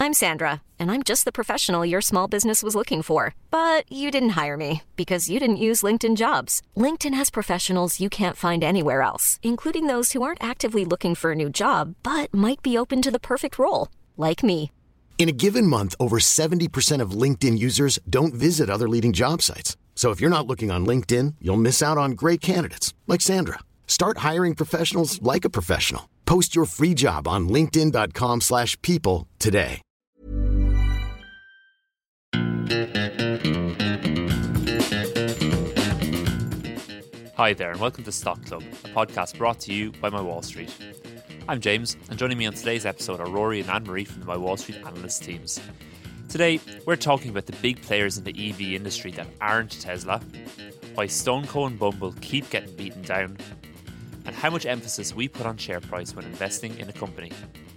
I'm Sandra, and I'm just the professional your small business was looking for. But you didn't hire me because you didn't use LinkedIn Jobs. LinkedIn has professionals you can't find anywhere else, including those who aren't actively looking for a new job, but might be open to the perfect role, like me. In a given month, over 70% of LinkedIn users don't visit other leading job sites. So if you're not looking on LinkedIn, you'll miss out on great candidates like Sandra. Start hiring professionals like a professional. Post your free job on linkedin.com/people today. Hi there and welcome to Stock Club, a podcast brought to you by My Wall Street. I'm James, and joining me on today's episode are Rory and Anne-Marie from the My Wall Street analyst teams. Today, we're talking about the big players in the EV industry that aren't Tesla, why StoneCo and Bumble keep getting beaten down, and how much emphasis we put on share price when investing in a company.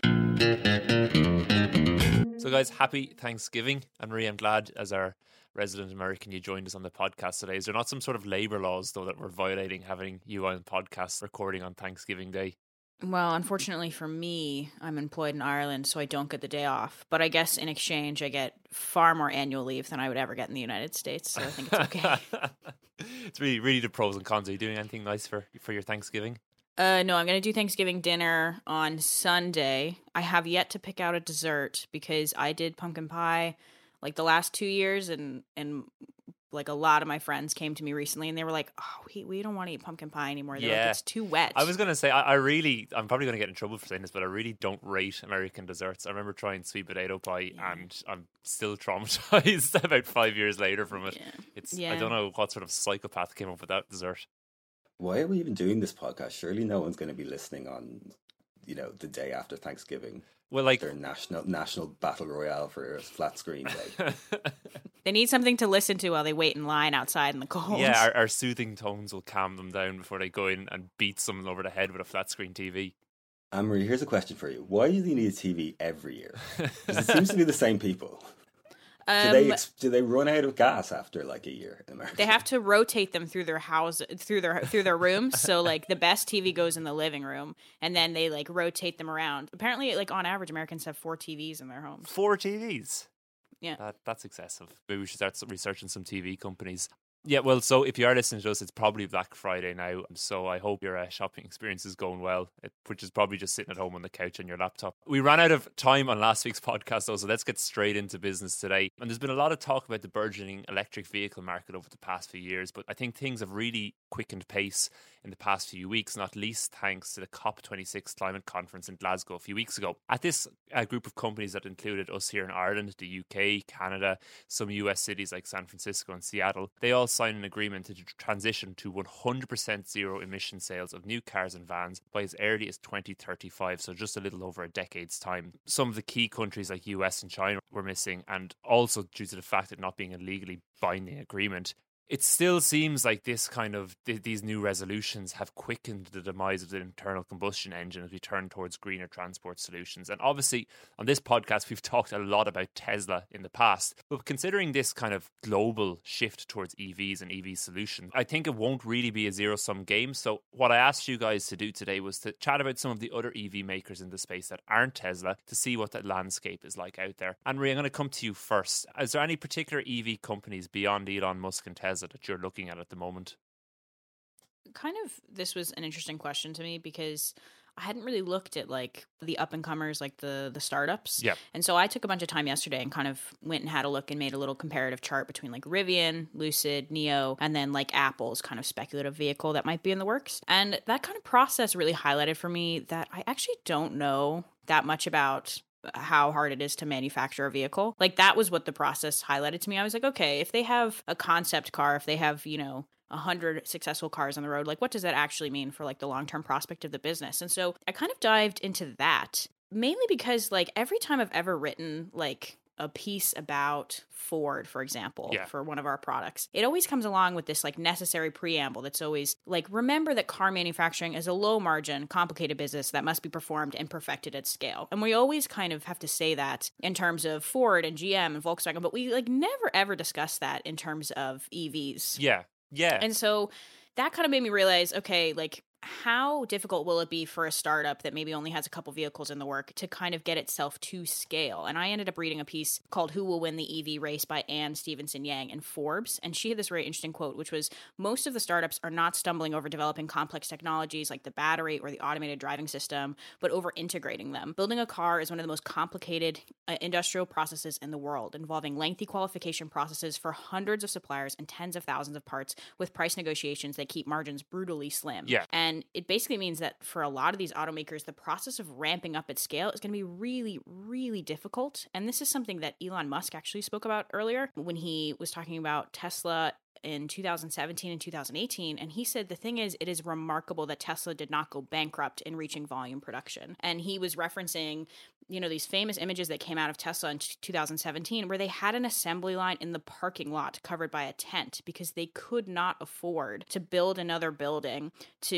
So guys, happy Thanksgiving. Anne-Marie, I'm glad as our resident American you joined us on the podcast today. Is there not some sort of labour laws though that we're violating having you on podcast recording on Thanksgiving Day? Well, unfortunately for me, I'm employed in Ireland, so I don't get the day off. But I guess in exchange, I get far more annual leave than I would ever get in the United States, so I think it's okay. It's really the pros and cons. Are you doing anything nice for your Thanksgiving? No, I'm going to do Thanksgiving dinner on Sunday. I have yet to pick out a dessert because I did pumpkin pie like the last 2 years, and like a lot of my friends came to me recently and they were like, oh, we don't want to eat pumpkin pie anymore. They're like, it's too wet. I was going to say, I'm probably going to get in trouble for saying this, but I really don't rate American desserts. I remember trying sweet potato pie and I'm still traumatized about 5 years later from it. I don't know what sort of psychopath came up with that dessert. Why are we even doing this podcast? Surely no one's going to be listening on, the day after Thanksgiving. Well, like their national battle royale for a flat screen day. They need something to listen to while they wait in line outside in the cold. Yeah, our soothing tones will calm them down before they go in and beat someone over the head with a flat screen TV. Anne-Marie, here's a question for you. Why do you need a TV every year? Because it seems to be the same people. Do they run out of gas after like a year in America? They have to rotate them through their house, through their rooms. So like the best TV goes in the living room, and then they like rotate them around. Apparently, like on average, Americans have 4 TVs in their homes. 4 TVs? Yeah, that's excessive. Maybe we should start researching some TV companies. Yeah, well, so if you are listening to us, it's probably Black Friday now, so I hope your shopping experience is going well, which is probably just sitting at home on the couch on your laptop. We ran out of time on last week's podcast, though, so let's get straight into business today. And there's been a lot of talk about the burgeoning electric vehicle market over the past few years, but I think things have really quickened pace in the past few weeks, not least thanks to the COP26 climate conference in Glasgow a few weeks ago. At this group of companies that included us here in Ireland, the UK, Canada, some US cities like San Francisco and Seattle, they all signed an agreement to transition to 100% zero emission sales of new cars and vans by as early as 2035, so just a little over a decade's time. Some of the key countries like US and China were missing, and also due to the fact that not being a legally binding agreement. It still seems like this kind of these new resolutions have quickened the demise of the internal combustion engine as we turn towards greener transport solutions. And obviously, on this podcast, we've talked a lot about Tesla in the past. But considering this kind of global shift towards EVs and EV solutions, I think it won't really be a zero-sum game. So what I asked you guys to do today was to chat about some of the other EV makers in the space that aren't Tesla to see what that landscape is like out there. Anne-Marie, I'm going to come to you first. Is there any particular EV companies beyond Elon Musk and Tesla that you're looking at the moment? This was an interesting question to me because I hadn't really looked at like the up and comers, like the startups. Yeah. And so I took a bunch of time yesterday and kind of went and had a look and made a little comparative chart between like Rivian, Lucid, NIO, and then like Apple's kind of speculative vehicle that might be in the works. And that kind of process really highlighted for me that I actually don't know that much about how hard it is to manufacture a vehicle. Like that was what the process highlighted to me. I was like, okay, if they have a concept car, if they have, 100 successful cars on the road, like what does that actually mean for like the long-term prospect of the business? And so I kind of dived into that mainly because like every time I've ever written like a piece about Ford, for example, for one of our products, it always comes along with this like necessary preamble that's always like, remember that car manufacturing is a low margin, complicated business that must be performed and perfected at scale. And we always kind of have to say that in terms of Ford and GM and Volkswagen, but we like never ever discuss that in terms of EVs. Yeah. And so that kind of made me realize, okay, like how difficult will it be for a startup that maybe only has a couple vehicles in the work to kind of get itself to scale? And I ended up reading a piece called Who Will Win the EV Race by Anne Stevenson Yang in Forbes. And she had this very interesting quote, which was, most of the startups are not stumbling over developing complex technologies like the battery or the automated driving system, but over integrating them. Building a car is one of the most complicated industrial processes in the world, involving lengthy qualification processes for hundreds of suppliers and tens of thousands of parts, with price negotiations that keep margins brutally slim. Yeah. And it basically means that for a lot of these automakers, the process of ramping up at scale is going to be really, really difficult. And this is something that Elon Musk actually spoke about earlier when he was talking about Tesla in 2017 and 2018. And he said, the thing is, it is remarkable that Tesla did not go bankrupt in reaching volume production. And he was referencing, these famous images that came out of Tesla in 2017, where they had an assembly line in the parking lot covered by a tent because they could not afford to build another building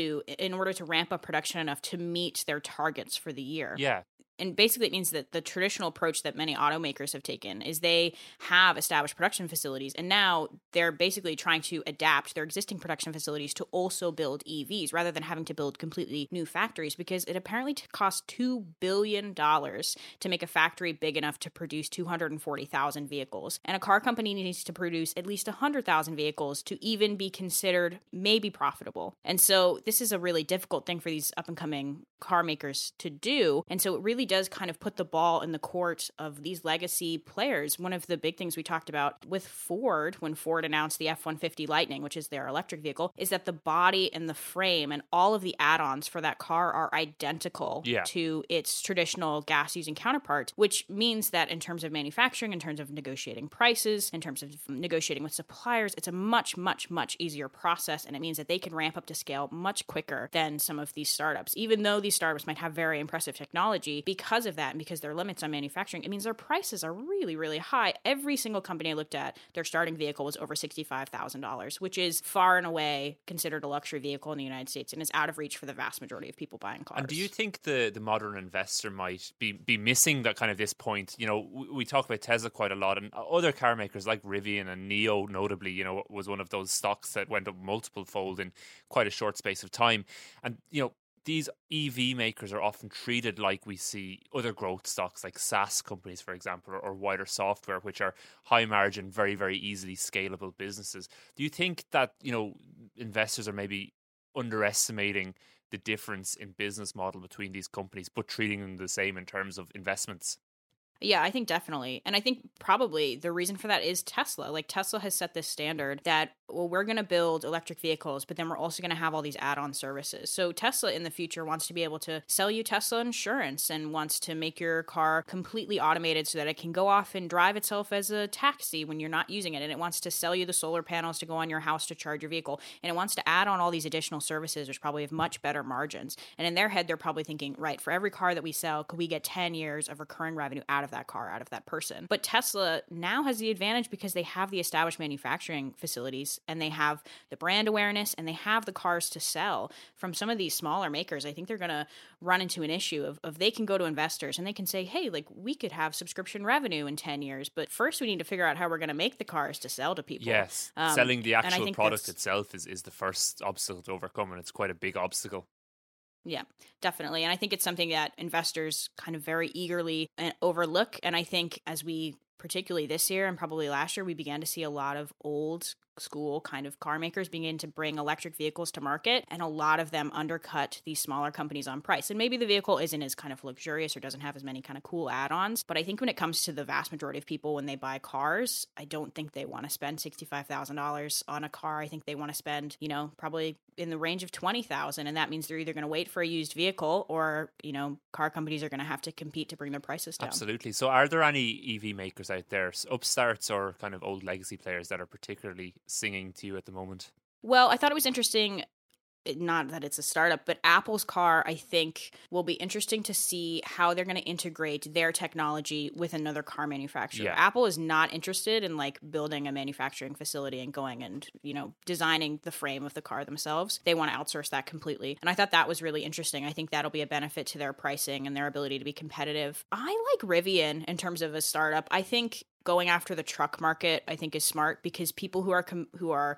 in order to ramp up production enough to meet their targets for the year. Yeah. And basically it means that the traditional approach that many automakers have taken is they have established production facilities, and now they're basically trying to adapt their existing production facilities to also build EVs rather than having to build completely new factories, because it apparently costs $2 billion to make a factory big enough to produce 240,000 vehicles. And a car company needs to produce at least 100,000 vehicles to even be considered maybe profitable. And so this is a really difficult thing for these up-and-coming car makers to do. And so it really does kind of put the ball in the court of these legacy players. One of the big things we talked about with Ford, when Ford announced the F-150 Lightning, which is their electric vehicle, is that the body and the frame and all of the add-ons for that car are identical to its traditional gas-using counterpart, which means that in terms of manufacturing, in terms of negotiating prices, in terms of negotiating with suppliers, it's a much, much, much easier process, and it means that they can ramp up to scale much quicker than some of these startups. Even though these startups might have very impressive technology, because of that and because there are limits on manufacturing, it means their prices are really, really high. Every single company I looked at, their starting vehicle was over $65,000, which is far and away considered a luxury vehicle in the United States and is out of reach for the vast majority of people buying cars. And do you think the modern investor might be missing that kind of this point? We talk about Tesla quite a lot, and other car makers like Rivian and NIO notably, was one of those stocks that went up multiple fold in quite a short space of time. And, these EV makers are often treated like we see other growth stocks like SaaS companies, for example, or wider software, which are high margin, very, very easily scalable businesses. Do you think that, investors are maybe underestimating the difference in business model between these companies, but treating them the same in terms of investments? Yeah, I think definitely. And I think probably the reason for that is Tesla. Like, Tesla has set this standard that, well, we're going to build electric vehicles, but then we're also going to have all these add-on services. So Tesla in the future wants to be able to sell you Tesla insurance and wants to make your car completely automated so that it can go off and drive itself as a taxi when you're not using it. And it wants to sell you the solar panels to go on your house to charge your vehicle. And it wants to add on all these additional services, which probably have much better margins. And in their head, they're probably thinking, right, for every car that we sell, could we get 10 years of recurring revenue out of that car, out of that person? But Tesla now has the advantage because they have the established manufacturing facilities and they have the brand awareness and they have the cars to sell. From some of these smaller makers, I think they're going to run into an issue of they can go to investors and they can say, hey, like, we could have subscription revenue in 10 years, but first we need to figure out how we're going to make the cars to sell to people. Yes, selling the actual product itself is the first obstacle to overcome, and it's quite a big obstacle. Yeah, definitely. And I think it's something that investors kind of very eagerly overlook. And I think as we, particularly this year and probably last year, we began to see a lot of old school kind of car makers begin to bring electric vehicles to market, and a lot of them undercut these smaller companies on price. And maybe the vehicle isn't as kind of luxurious or doesn't have as many kind of cool add-ons, but I think when it comes to the vast majority of people, when they buy cars, I don't think they want to spend $65,000 on a car. I think they want to spend, probably in the range of $20,000, and that means they're either going to wait for a used vehicle or, car companies are going to have to compete to bring their prices down. Absolutely. So are there any EV makers out there, upstarts or kind of old legacy players, that are particularly singing to you at the moment? Well, I thought it was interesting, not that it's a startup, but Apple's car, I think, will be interesting to see how they're going to integrate their technology with another car manufacturer. Yeah. Apple is not interested in building a manufacturing facility and going and, designing the frame of the car themselves. They want to outsource that completely. And I thought that was really interesting. I think that'll be a benefit to their pricing and their ability to be competitive. I like Rivian in terms of a startup. I think going after the truck market, I think, is smart, because people who are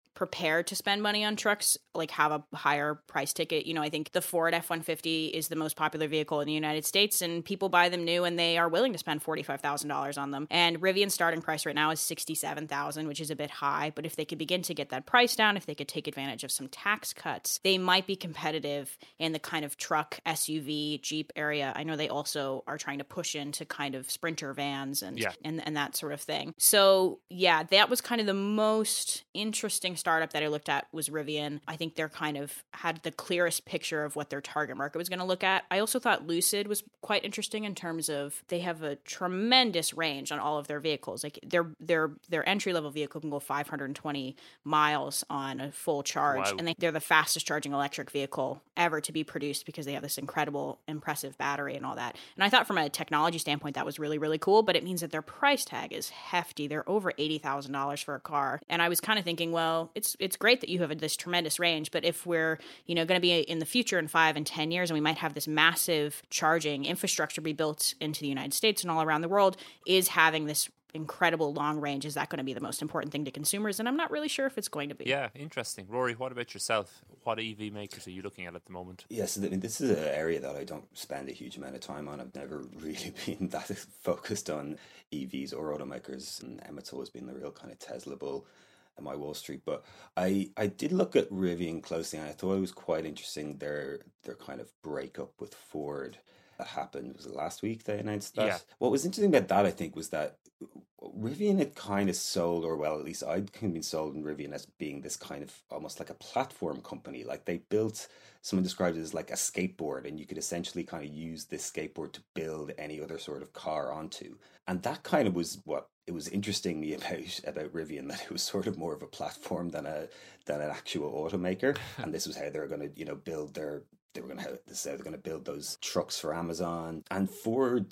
prepared to spend money on trucks, like have a higher price ticket. You know, I think the Ford F-150 is the most popular vehicle in the United States, and people buy them new and they are willing to spend $45,000 on them. And Rivian's starting price right now is $67,000, which is a bit high. But if they could begin to get that price down, if they could take advantage of some tax cuts, they might be competitive in the kind of truck, SUV, Jeep area. I know they also are trying to push into kind of Sprinter vans and that sort of thing. So yeah, that was kind of the most interesting startup that I looked at was Rivian. I think they're kind of had the clearest picture of what their target market was going to look at. I also thought Lucid was quite interesting in terms of they have a tremendous range on all of their vehicles. Like their entry level vehicle can go 520 miles on a full charge. Wow. And they're the fastest charging electric vehicle ever to be produced because they have this incredible, impressive battery and all that. And I thought from a technology standpoint, that was really, really cool, but it means that their price tag is hefty. They're over $80,000 for a car. And I was kind of thinking, well, it's great that you have this tremendous range, but if we're, going to be in the future in 5 and 10 years, and we might have this massive charging infrastructure be built into the United States and all around the world, is having this incredible long range, is that going to be the most important thing to consumers? And I'm not really sure if it's going to be. Yeah, interesting. Rory, what about yourself? What EV makers are you looking at the moment? Yes, this is an area that I don't spend a huge amount of time on. I've never really been that focused on EVs or automakers, and Emmett's always been the real kind of Tesla bull at my Wall Street. But I did look at Rivian closely, and I thought it was quite interesting their kind of breakup with Ford that happened. Was it last week they announced that? Yeah. What was interesting about that, I think, was that Rivian had kind of sold, or well, at least I'd kind of been sold in Rivian as being this kind of almost like a platform company. Like they built, someone described it as like a skateboard, and you could essentially kind of use this skateboard to build any other sort of car onto. And that kind of was what it was interesting me about Rivian, that it was sort of more of a platform than an actual automaker. And this was how they were going to, build their. They were going to build those trucks for Amazon. And Ford,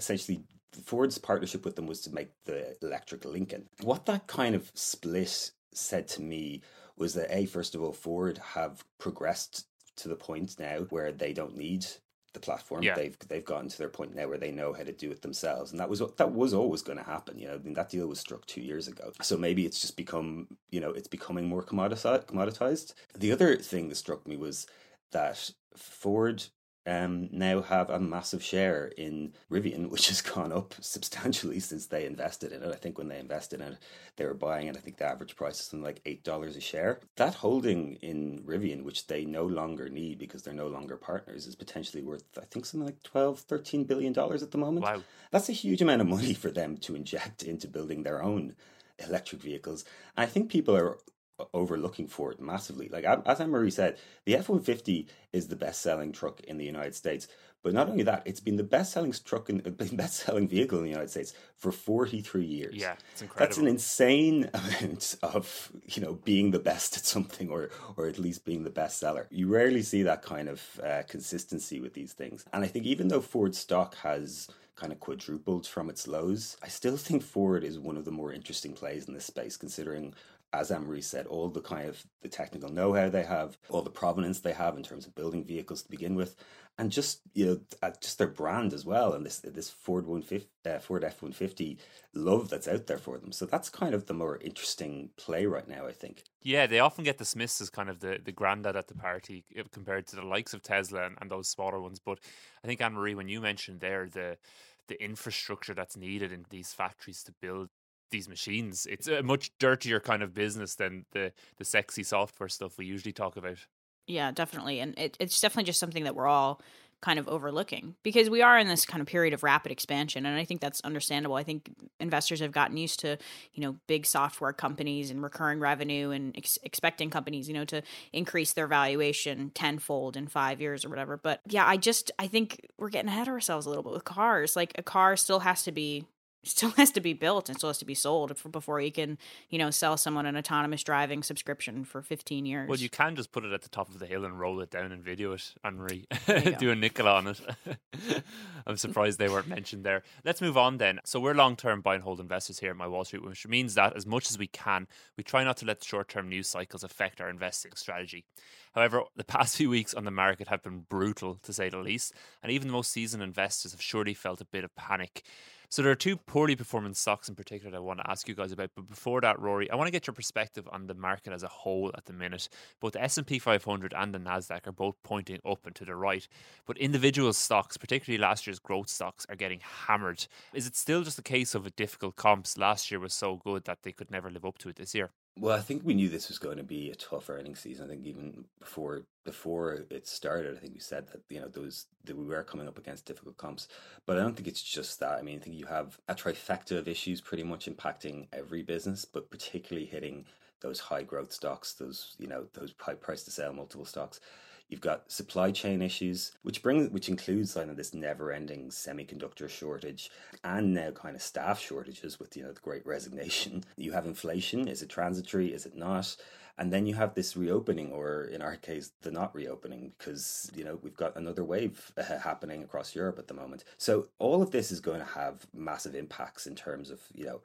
Ford's partnership with them was to make the electric Lincoln. What that kind of split said to me was that first of all, Ford have progressed to the point now where they don't need the platform. Yeah. They've gotten to their point now where they know how to do it themselves, and that was always going to happen. I mean, that deal was struck 2 years ago, so maybe it's just become it's becoming more commoditized. The other thing that struck me was that Ford now have a massive share in Rivian, which has gone up substantially since they invested in it. I think when they invested in it, they were buying it. I think the average price is something like $8 a share. That holding in Rivian, which they no longer need because they're no longer partners, is potentially worth, I think, something like $12-13 billion at the moment. Wow. That's a huge amount of money for them to inject into building their own electric vehicles. And I think people are overlooking Ford massively. Like as Anne-Marie said, the F-150 is the best-selling truck in the United States. But not only that, it's been the best-selling best-selling vehicle in the United States for 43 years. Yeah, it's incredible. That's an insane amount of being the best at something, or at least being the best seller. You rarely see that kind of consistency with these things. And I think even though Ford stock has kind of quadrupled from its lows, I still think Ford is one of the more interesting plays in this space, considering, as Anne-Marie said, all the kind of the technical know-how they have, all the provenance they have in terms of building vehicles to begin with, and just just their brand as well, and this Ford F-150 love that's out there for them. So that's kind of the more interesting play right now, I think. Yeah, they often get dismissed as kind of the granddad at the party compared to the likes of Tesla and those smaller ones. But I think, Anne-Marie, when you mentioned there the infrastructure that's needed in these factories to build these machines, it's a much dirtier kind of business than the sexy software stuff we usually talk about. Yeah, definitely. And it's definitely just something that we're all kind of overlooking because we are in this kind of period of rapid expansion. And I think that's understandable. I think investors have gotten used to, big software companies and recurring revenue and expecting companies, to increase their valuation tenfold in 5 years or whatever. But yeah, I think we're getting ahead of ourselves a little bit with cars. Like a car still has to be built and still has to be sold before you can, sell someone an autonomous driving subscription for 15 years. Well, you can just put it at the top of the hill and roll it down and video it, Anne-Marie. Do a nickel on it. I'm surprised they weren't mentioned there. Let's move on then. So we're long-term buy and hold investors here at My Wall Street, which means that as much as we can, we try not to let the short-term news cycles affect our investing strategy. However, the past few weeks on the market have been brutal, to say the least, and even the most seasoned investors have surely felt a bit of panic. So there are two poorly performing stocks in particular that I want to ask you guys about. But before that, Rory, I want to get your perspective on the market as a whole at the minute. Both the S&P 500 and the Nasdaq are both pointing up and to the right. But individual stocks, particularly last year's growth stocks, are getting hammered. Is it still just a case of a difficult comps? Last year was so good that they could never live up to it this year. Well, I think we knew this was going to be a tough earnings season. I think even before it started, I think we said that that we were coming up against difficult comps. But I don't think it's just that. I mean, I think you have a trifecta of issues pretty much impacting every business, but particularly hitting those high growth stocks, those high price to sell multiple stocks. You've got supply chain issues, which includes this never-ending semiconductor shortage, and now kind of staff shortages with the Great Resignation. You have inflation. Is it transitory? Is it not? And then you have this reopening, or in our case, the not reopening, because we've got another wave happening across Europe at the moment. So all of this is going to have massive impacts in terms of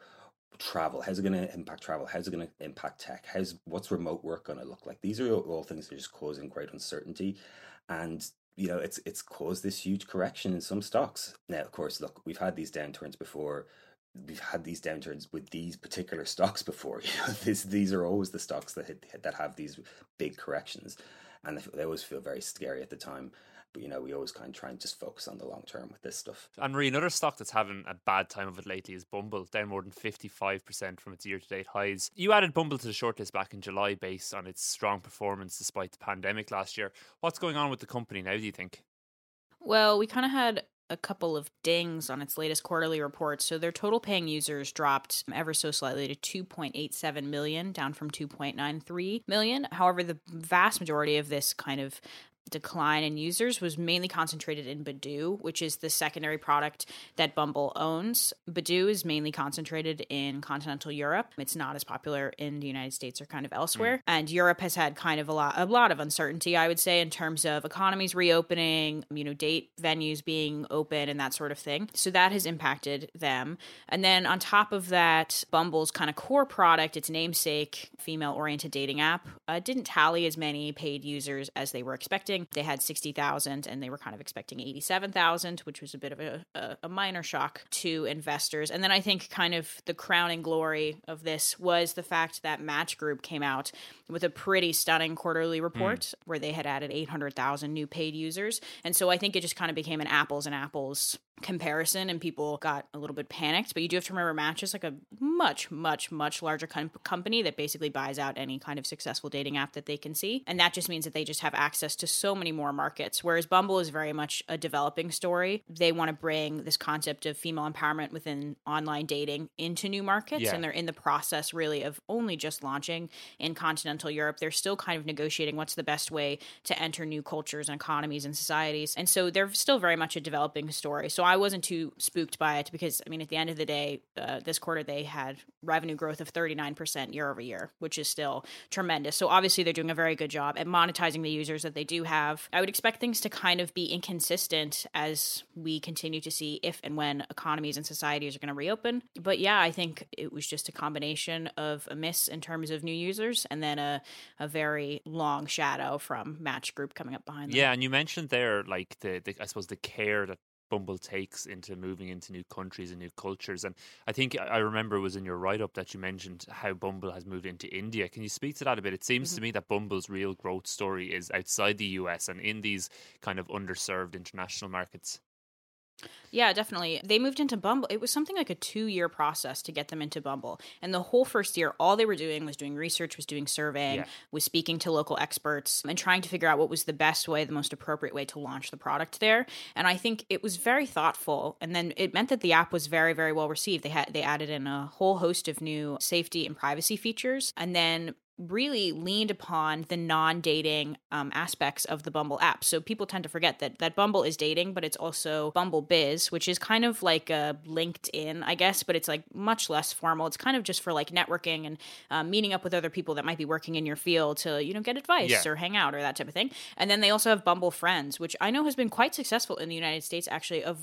travel. How's it going to impact travel? How's it going to impact tech? What's remote work going to look like? These are all things that are just causing great uncertainty, and it's caused this huge correction in some stocks. Now, of course, look, we've had these downturns before. We've had these downturns with these particular stocks before. These are always the stocks that have these big corrections, and they always feel very scary at the time. But we always kind of try and just focus on the long term with this stuff. And Marie, another stock that's having a bad time of it lately is Bumble, down more than 55% from its year-to-date highs. You added Bumble to the shortlist back in July based on its strong performance despite the pandemic last year. What's going on with the company now, do you think? Well, we kind of had a couple of dings on its latest quarterly report. So their total paying users dropped ever so slightly to 2.87 million, down from 2.93 million. However, the vast majority of this kind of decline in users was mainly concentrated in Badoo, which is the secondary product that Bumble owns. Badoo is mainly concentrated in continental Europe. It's not as popular in the United States or kind of elsewhere. And Europe has had kind of a lot of uncertainty, I would say, in terms of economies reopening, date venues being open and that sort of thing. So that has impacted them. And then on top of that, Bumble's kind of core product, its namesake, female-oriented dating app, didn't tally as many paid users as they were expecting. They had 60,000 and they were kind of expecting 87,000, which was a bit of a minor shock to investors. And then I think kind of the crowning glory of this was the fact that Match Group came out with a pretty stunning quarterly report where they had added 800,000 new paid users. And so I think it just kind of became an apples and apples comparison and people got a little bit panicked. But you do have to remember Match is like a much, much, much larger company that basically buys out any kind of successful dating app that they can see. And that just means that they just have access to so many more markets. Whereas Bumble is very much a developing story. They want to bring this concept of female empowerment within online dating into new markets. Yeah. And they're in the process really of only just launching in continental Europe. They're still kind of negotiating what's the best way to enter new cultures and economies and societies. And so they're still very much a developing story. So I wasn't too spooked by it because, I mean, at the end of the day, this quarter they had revenue growth of 39% year over year, which is still tremendous. So obviously they're doing a very good job at monetizing the users that they do have. I would expect things to kind of be inconsistent as we continue to see if and when economies and societies are going to reopen. But yeah, I think it was just a combination of a miss in terms of new users and then a very long shadow from Match Group coming up behind them. Yeah, and you mentioned there, like, the I suppose the care that Bumble takes into moving into new countries and new cultures. And I think I remember it was in your write-up that you mentioned how Bumble has moved into India. Can you speak to that a bit? It seems to me that Bumble's real growth story is outside the US and in these kind of underserved international markets. Yeah, definitely. They moved into Bumble. It was something like a 2-year process to get them into Bumble. And the whole first year, all they were doing was doing research, was doing surveying, was speaking to local experts and trying to figure out what was the best way, the most appropriate way to launch the product there. And I think it was very thoughtful. And then it meant that the app was very, very well received. They added in a whole host of new safety and privacy features. And then really leaned upon the non-dating aspects of the Bumble app. So people tend to forget that Bumble is dating, but it's also Bumble Biz, which is kind of like a LinkedIn, I guess, but it's like much less formal. It's kind of just for like networking and meeting up with other people that might be working in your field to, get advice or hang out or that type of thing. And then they also have Bumble Friends, which I know has been quite successful in the United States, actually, of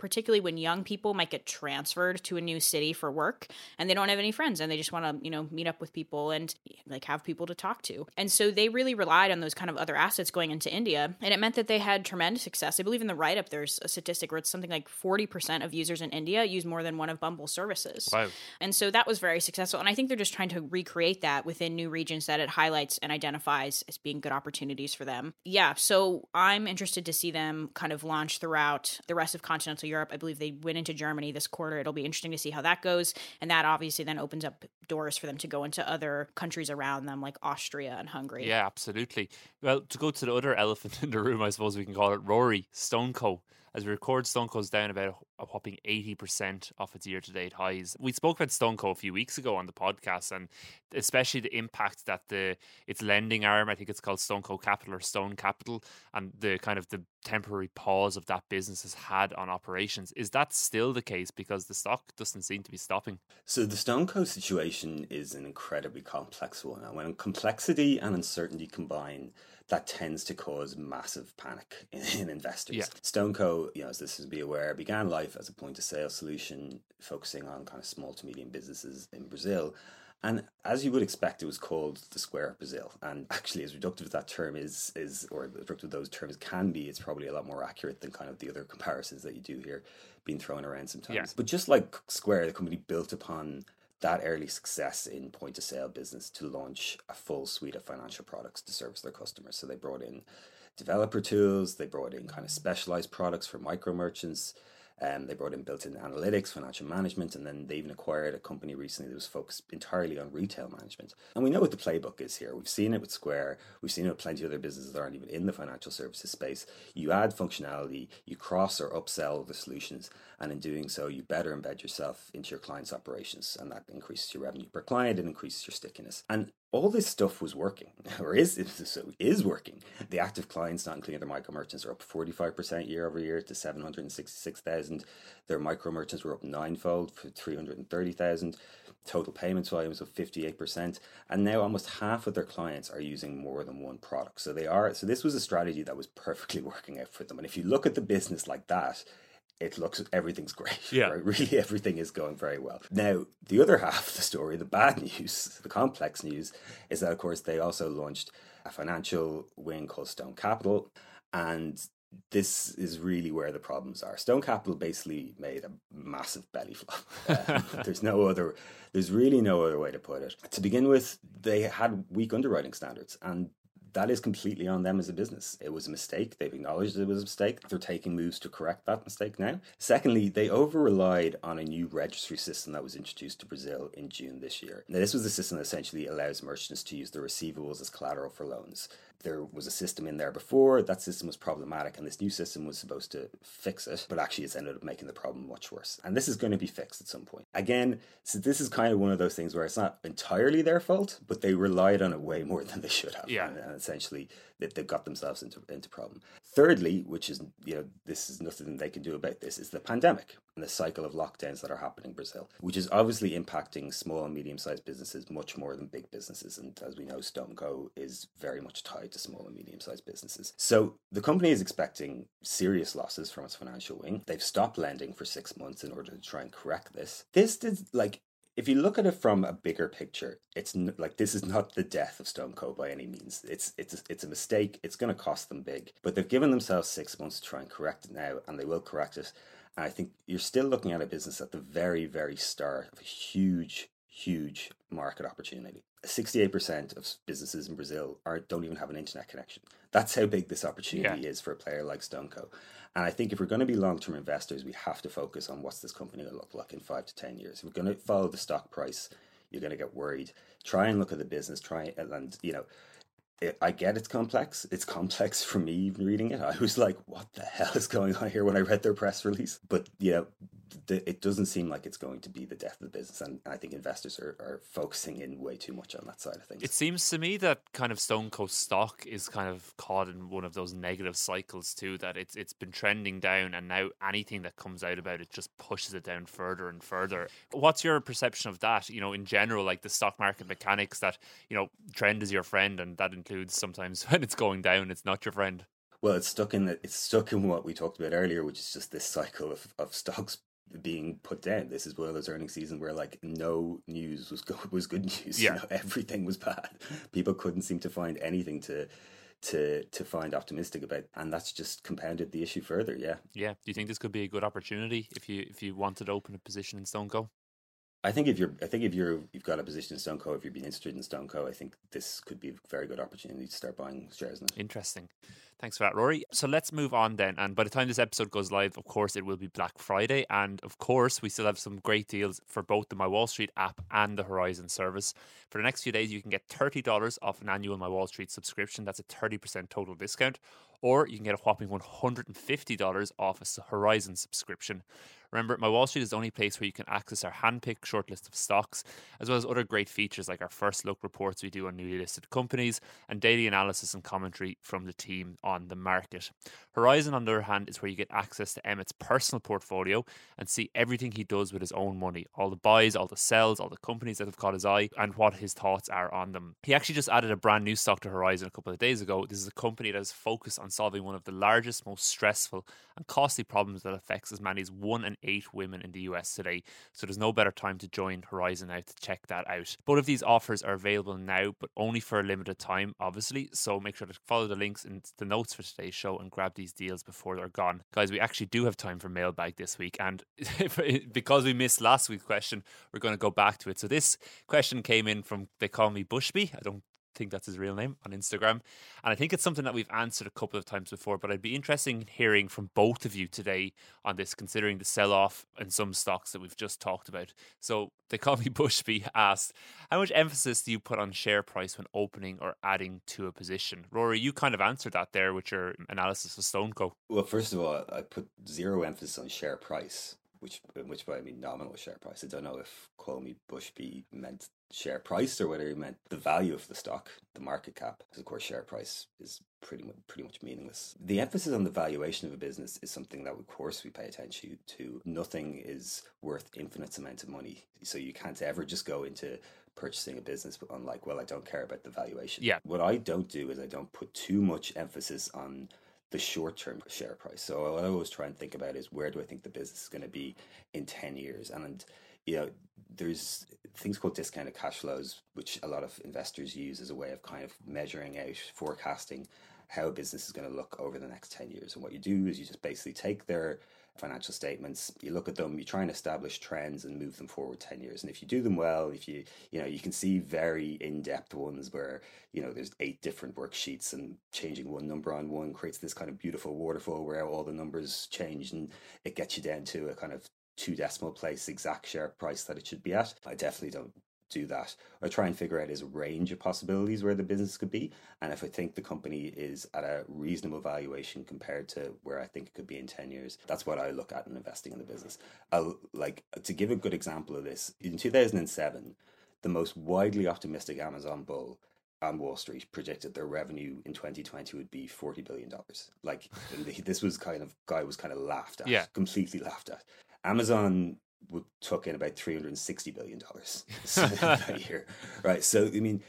particularly when young people might get transferred to a new city for work and they don't have any friends and they just want to, meet up with people and like have people to talk to. And so they really relied on those kind of other assets going into India. And it meant that they had tremendous success. I believe in the write-up, there's a statistic where it's something like 40% of users in India use more than one of Bumble's services. Wow. And so that was very successful. And I think they're just trying to recreate that within new regions that it highlights and identifies as being good opportunities for them. Yeah, so I'm interested to see them kind of launch throughout the rest of continental Europe. I believe they went into Germany this quarter. It'll be interesting to see how that goes. And that obviously then opens up doors for them to go into other countries around them like Austria and Hungary. Yeah, absolutely. Well, to go to the other elephant in the room, I suppose we can call it, Rory, StoneCo. As we record, StoneCo's down about a whopping 80% off its year-to-date highs. We spoke about StoneCo a few weeks ago on the podcast, and especially the impact that its lending arm, I think it's called StoneCo Capital or Stone Capital, and the kind of the temporary pause of that business has had on operations. Is that still the case? Because the stock doesn't seem to be stopping. So the StoneCo situation is an incredibly complex one. And when complexity and uncertainty combine, that tends to cause massive panic in investors. Yeah. StoneCo, as this is be aware, began life as a point-of-sale solution focusing on kind of small to medium businesses in Brazil. And as you would expect, it was called the Square of Brazil. And actually, as reductive as that term is, or reductive those terms can be, it's probably a lot more accurate than kind of the other comparisons that you do hear being thrown around sometimes. Yeah. But just like Square, the company built upon that early success in point-of-sale business to launch a full suite of financial products to service their customers. So they brought in developer tools, they brought in kind of specialized products for micro merchants, they brought in built-in analytics, financial management, and then they even acquired a company recently that was focused entirely on retail management. And we know what the playbook is here. We've seen it with Square. We've seen it with plenty of other businesses that aren't even in the financial services space. You add functionality, you cross or upsell the solutions, and in doing so, you better embed yourself into your client's operations, and that increases your revenue per client and increases your stickiness. And all this stuff was working, or is working. The active clients, not including their micro merchants, are up 45% year over year to 766,000. Their micro merchants were up ninefold for 330,000. Total payments volume was up 58%, and now almost half of their clients are using more than one product. So this was a strategy that was perfectly working out for them. And if you look at the business like that, everything's great. Yeah. Right? Really, everything is going very well. Now, the other half of the story, the bad news, the complex news, is that, of course, they also launched a financial wing called Stone Capital. And this is really where the problems are. Stone Capital basically made a massive belly flop. There's really no other way to put it. To begin with, they had weak underwriting standards, and that is completely on them as a business. It was a mistake. They've acknowledged it was a mistake. They're taking moves to correct that mistake now. Secondly, they over-relied on a new registry system that was introduced to Brazil in June this year. Now, this was the system that essentially allows merchants to use their receivables as collateral for loans. There was a system in there before. That system was problematic, and this new system was supposed to fix it, but actually it's ended up making the problem much worse. And this is going to be fixed at some point. Again, so this is kind of one of those things where it's not entirely their fault, but they relied on it way more than they should have. Yeah. And essentially, they've got themselves into problem. Thirdly, which is, this is nothing they can do about this, is the pandemic and the cycle of lockdowns that are happening in Brazil, which is obviously impacting small and medium-sized businesses much more than big businesses. And as we know, StoneCo is very much tied to small and medium-sized businesses. So the company is expecting serious losses from its financial wing. They've stopped lending for 6 months in order to try and correct this. If you look at it from a bigger picture, it's this is not the death of StoneCo by any means. It's a mistake. It's going to cost them big. But they've given themselves 6 months to try and correct it now, and they will correct it. And I think you're still looking at a business at the very, very start of a huge, huge market opportunity. 68% of businesses in Brazil don't even have an internet connection. That's how big this opportunity is for a player like StoneCo. And I think if we're going to be long-term investors, we have to focus on what's this company going to look like in 5 to 10 years. If we're going to follow the stock price, you're going to get worried. Try and look at the business. I get it's complex. It's complex for me even reading it. I was like, what the hell is going on here when I read their press release? But it doesn't seem like it's going to be the death of the business. And I think investors are focusing in way too much on that side of things. It seems to me that kind of StoneCo stock is kind of caught in one of those negative cycles too, that it's been trending down, and now anything that comes out about it just pushes it down further and further. What's your perception of that? In general, like the stock market mechanics that, trend is your friend, and that includes sometimes when it's going down, it's not your friend. Well, it's stuck in what we talked about earlier, which is just this cycle of stocks being put down. This is one of those earnings season where like no news was good news. Yeah. Everything was bad. People couldn't seem to find anything to find optimistic about, and that's just compounded the issue further. Yeah. Do you think this could be a good opportunity if you wanted to open a position in StoneCo? I think if you've got a position in StoneCo, if you've been interested in StoneCo, I think this could be a very good opportunity to start buying shares in it. Interesting. Thanks for that, Rory. So let's move on then. And by the time this episode goes live, of course, it will be Black Friday. And of course, we still have some great deals for both the My Wall Street app and the Horizon service. For the next few days, you can get $30 off an annual My Wall Street subscription. That's a 30% total discount. Or you can get a whopping $150 off a Horizon subscription. Remember, My Wall Street is the only place where you can access our hand-picked short list of stocks, as well as other great features like our first look reports we do on newly listed companies and daily analysis and commentary from the team on the market. Horizon, on the other hand, is where you get access to Emmett's personal portfolio and see everything he does with his own money, all the buys, all the sells, all the companies that have caught his eye, and what his thoughts are on them. He actually just added a brand new stock to Horizon a couple of days ago. This is a company that is focused on solving one of the largest, most stressful and costly problems that affects as many as 1 in 8 women in the US today. So there's no better time to join Horizon now to check that out. Both of these offers are available now, but only for a limited time, obviously. So make sure to follow the links in the notes for today's show and grab these deals before they're gone. Guys, we actually do have time for mailbag this week. And because we missed last week's question, we're going to go back to it. So this question came in from, they call me Bushby. I don't think that's his real name, on Instagram, and I think it's something that we've answered a couple of times before, but I'd be interested in hearing from both of you today on this, considering the sell-off in some stocks that we've just talked about. So they call me Bushby asked, how much emphasis do you put on share price when opening or adding to a position? Rory, you kind of answered that there with your analysis of StoneCo. Well, first of all, I put zero emphasis on share price, which by I mean nominal share price. I don't know if Call Me Bushby meant share price or whether he meant the value of the stock, the market cap. Because of course, share price is pretty much meaningless. The emphasis on the valuation of a business is something that, of course, we pay attention to. Nothing is worth infinite amounts of money, so you can't ever just go into purchasing a business on like, well, I don't care about the valuation. Yeah. What I don't do is I don't put too much emphasis on the short-term share price. So what I always try and think about is, where do I think the business is going to be in 10 years? And there's things called discounted cash flows, which a lot of investors use as a way of kind of measuring out, forecasting how a business is going to look over the next 10 years. And what you do is you just basically take their financial statements, you look at them, you try and establish trends and move them forward 10 years. And if you do them well, if you can see very in-depth ones where, there's 8 different worksheets and changing one number on one creates this kind of beautiful waterfall where all the numbers change and it gets you down to a kind of 2 decimal place exact share price that it should be at. I definitely don't do that. I try and figure out is a range of possibilities where the business could be, and if I think the company is at a reasonable valuation compared to where I think it could be in 10 years, that's what I look at in investing in the business. To give a good example of this, in 2007, the most widely optimistic Amazon bull on Wall Street predicted their revenue in 2020 would be $40 billion. This was guy was kind of laughed at, completely laughed at. Amazon took in about $360 billion that year, right? So I mean,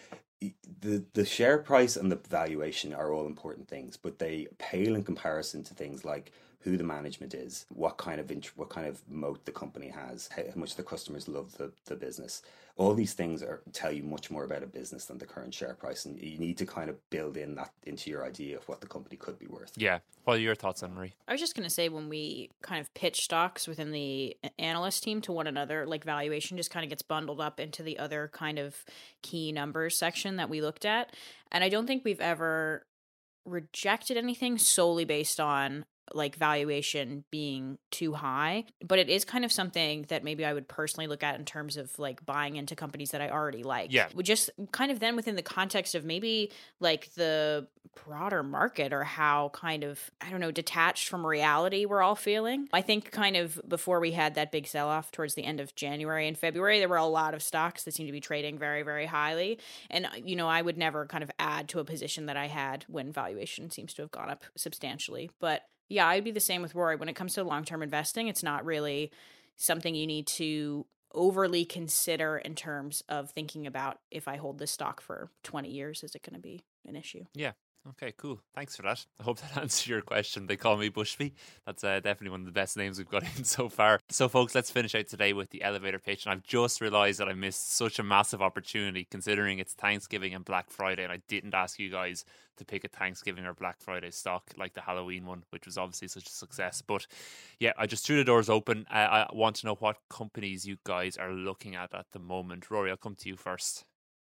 the share price and the valuation are all important things, but they pale in comparison to things like who the management is, what kind of moat the company has, how much the customers love the business. All these things tell you much more about a business than the current share price, and you need to kind of build in that into your idea of what the company could be worth. Yeah. What are your thoughts, Anne-Marie? I was just going to say, when we kind of pitch stocks within the analyst team to one another, like valuation just kind of gets bundled up into the other kind of key numbers section that we looked at. And I don't think we've ever rejected anything solely based on like valuation being too high, but it is kind of something that maybe I would personally look at in terms of like buying into companies that I already like. Yeah. Just kind of then within the context of maybe like the broader market, or how kind of, I don't know, detached from reality we're all feeling. I think kind of before we had that big sell-off towards the end of January and February, there were a lot of stocks that seemed to be trading very, very highly. And, I would never kind of add to a position that I had when valuation seems to have gone up substantially. But yeah, I'd be the same with Rory. When it comes to long-term investing, it's not really something you need to overly consider in terms of thinking about, if I hold this stock for 20 years, is it going to be an issue? Yeah. Okay, cool. Thanks for that. I hope that answers your question. They call me Bushby. That's definitely one of the best names we've got in so far. So, folks, let's finish out today with the elevator pitch. And I've just realised that I missed such a massive opportunity considering it's Thanksgiving and Black Friday. And I didn't ask you guys to pick a Thanksgiving or Black Friday stock like the Halloween one, which was obviously such a success. But yeah, I just threw the doors open. I want to know what companies you guys are looking at the moment. Rory, I'll come to you first.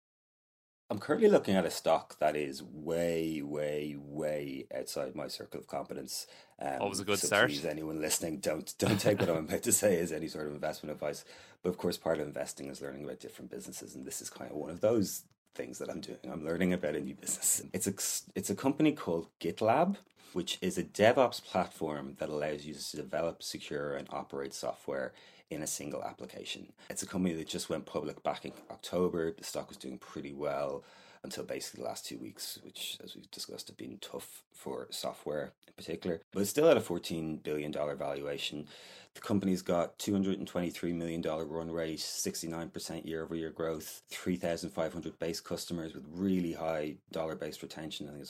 I'm currently looking at a stock that is way, way, way outside my circle of competence. Always a good so start. Please, anyone listening, don't take what I'm about to say as any sort of investment advice. But of course, part of investing is learning about different businesses, and this is kind of one of those things that I'm doing. I'm learning about a new business. It's a company called GitLab, which is a DevOps platform that allows you to develop, secure, and operate software in a single application. It's a company that just went public back in October. The stock was doing pretty well until basically the last 2 weeks, which, as we've discussed, have been tough for software in particular. But it's still at a $14 billion valuation. The company's got $223 million run rate, 69% year-over-year growth, 3,500 base customers with really high dollar-based retention. I think it's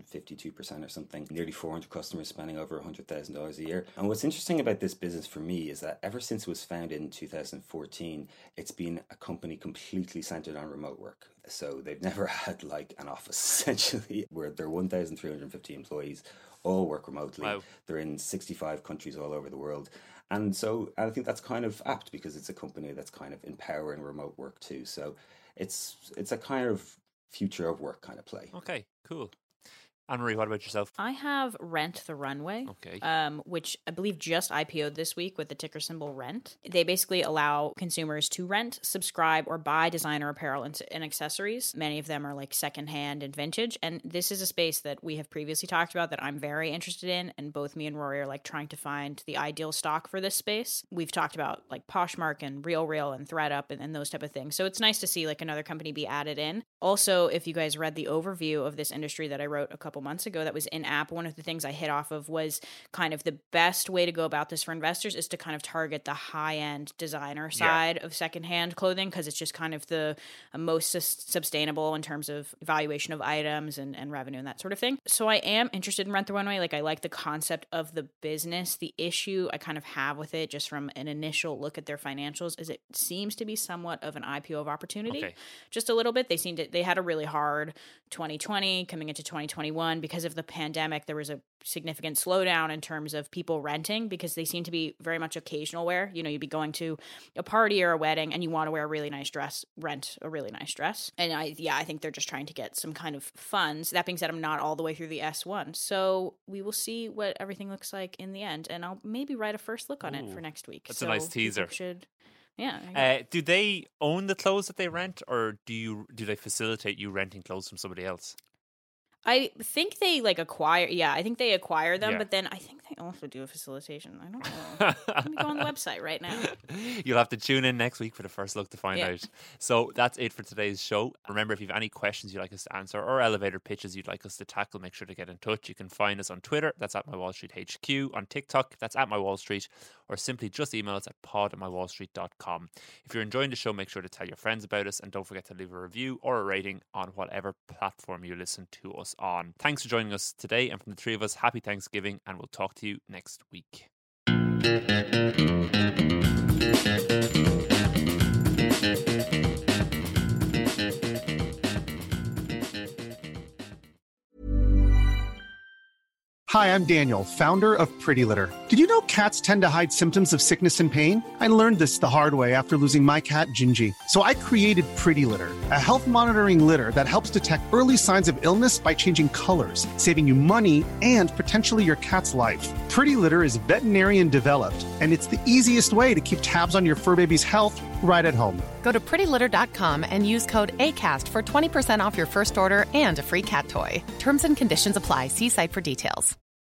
152% or something. Nearly 400 customers spending over $100,000 a year. And what's interesting about this business for me is that ever since it was founded in 2014, it's been a company completely centered on remote work. So they've never had like an office, essentially, where there are 1,350 employees, all work remotely. Wow. They're in 65 countries all over the world. And so I think that's kind of apt because it's a company that's kind of empowering remote work too. So it's a kind of future of work kind of play. Okay, cool. Anne-Marie, what about yourself? I have Rent the Runway, which I believe just IPO'd this week with the ticker symbol RENT. They basically allow consumers to rent, subscribe, or buy designer apparel and accessories. Many of them are like secondhand and vintage. And this is a space that we have previously talked about that I'm very interested in. And both me and Rory are like trying to find the ideal stock for this space. We've talked about like Poshmark and RealReal and ThredUp and those type of things. So it's nice to see like another company be added in. Also, if you guys read the overview of this industry that I wrote a couple months ago that was in app, one of the things I hit off of was kind of the best way to go about this for investors is to kind of target the high-end designer side of secondhand clothing because it's just kind of the most sustainable in terms of valuation of items and revenue and that sort of thing. So I am interested in Rent the Runway. Like I like the concept of the business. The issue I kind of have with it just from an initial look at their financials is it seems to be somewhat of an IPO of opportunity. Okay. Just a little bit. They had a really hard 2020 coming into 2021 because of the pandemic. There was a significant slowdown in terms of people renting because they seem to be very much occasional wear. You know, you'd be going to a party or a wedding and you want to wear a really nice dress, rent a really nice dress. And I think they're just trying to get some kind of funds. That being said, I'm not all the way through the S1. So we will see what everything looks like in the end. And I'll maybe write a first look on it for next week. That's a nice teaser. Yeah. Do they own the clothes that they rent, or do they facilitate you renting clothes from somebody else? I think they acquire. Yeah, I think they acquire them, but then I think they also do a facilitation. I don't know. Let me go on the website right now. You'll have to tune in next week for the first look to find out. So that's it for today's show. Remember, if you have any questions you'd like us to answer or elevator pitches you'd like us to tackle, make sure to get in touch. You can find us on Twitter. That's at MyWallStreetHQ. On TikTok, that's at MyWallStreet. Or simply just email us at pod@mywallstreet.com. If you're enjoying the show, make sure to tell your friends about us and don't forget to leave a review or a rating on whatever platform you listen to us on. Thanks for joining us today, and from the three of us, happy Thanksgiving, and we'll talk to you next week. Hi, I'm Daniel, founder of Pretty Litter. Did you know cats tend to hide symptoms of sickness and pain? I learned this the hard way after losing my cat, Gingy. So I created Pretty Litter, a health monitoring litter that helps detect early signs of illness by changing colors, saving you money and potentially your cat's life. Pretty Litter is veterinarian developed, and it's the easiest way to keep tabs on your fur baby's health right at home. Go to prettylitter.com and use code ACAST for 20% off your first order and a free cat toy. Terms and conditions apply. See site for details.